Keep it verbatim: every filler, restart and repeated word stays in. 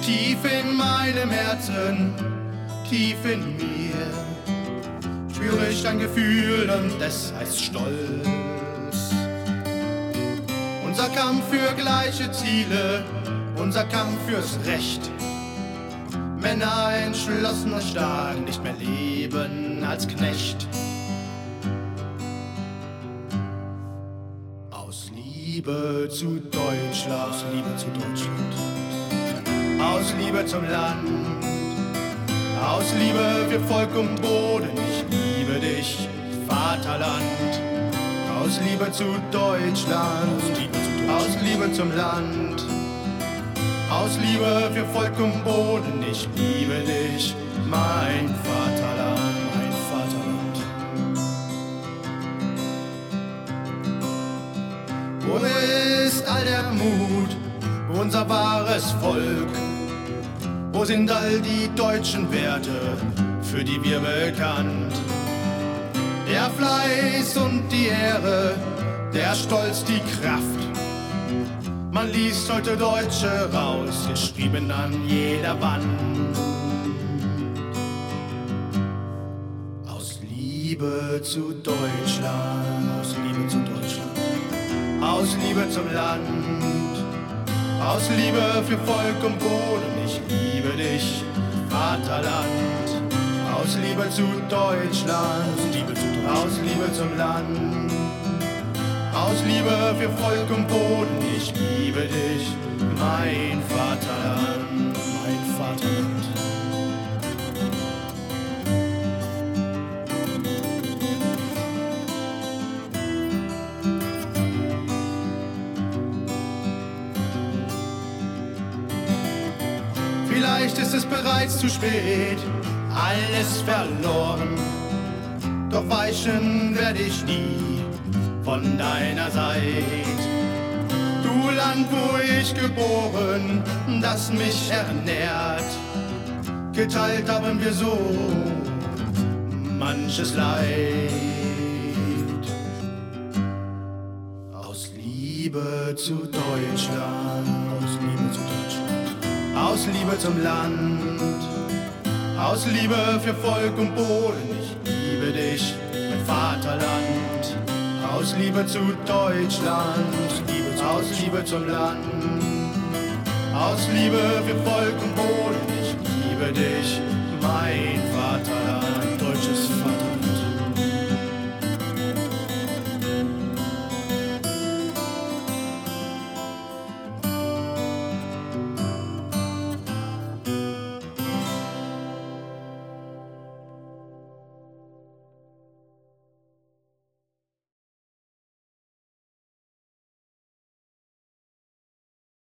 Tief in meinem Herzen, tief in mir, spüre ich ein Gefühl und es heißt Stolz. Unser Kampf für gleiche Ziele, unser Kampf fürs Recht. Männer entschlossen und stark, nicht mehr leben als Knecht. Aus Liebe zu Deutschland, aus Liebe zu Deutschland, aus Liebe zum Land, aus Liebe für Volk und Boden, ich liebe dich, Vaterland. Aus Liebe zu Deutschland, aus Liebe zum Land, aus Liebe für Volk und Boden, ich liebe dich, mein Vaterland, mein Vaterland. Wo ist all der Mut, unser wahres Volk? Wo sind all die deutschen Werte, für die wir bekannt? Der Fleiß und die Ehre, der Stolz, die Kraft. Man liest heute Deutsche raus, geschrieben an jeder Wand. Aus Liebe zu Deutschland, aus Liebe zu Deutschland, aus Liebe zum Land, aus Liebe für Volk und Boden, ich liebe dich, Vaterland. Aus Liebe zu Deutschland, aus Liebe zum Land, aus Liebe für Volk und Boden, ich liebe dich, mein Vaterland, mein Vaterland. Vielleicht ist es bereits zu spät, alles verloren, doch weichen werde ich nie von deiner Seite. Du Land, wo ich geboren, das mich ernährt, geteilt haben wir so manches Leid. Aus Liebe zu Deutschland, aus Liebe zu Deutschland, aus Liebe zum Land, aus Liebe für Volk und Boden, ich liebe dich, mein Vaterland. Aus Liebe zu Deutschland, aus Liebe zum Land, aus Liebe für Volk und Boden, ich liebe dich, mein Vaterland, deutsches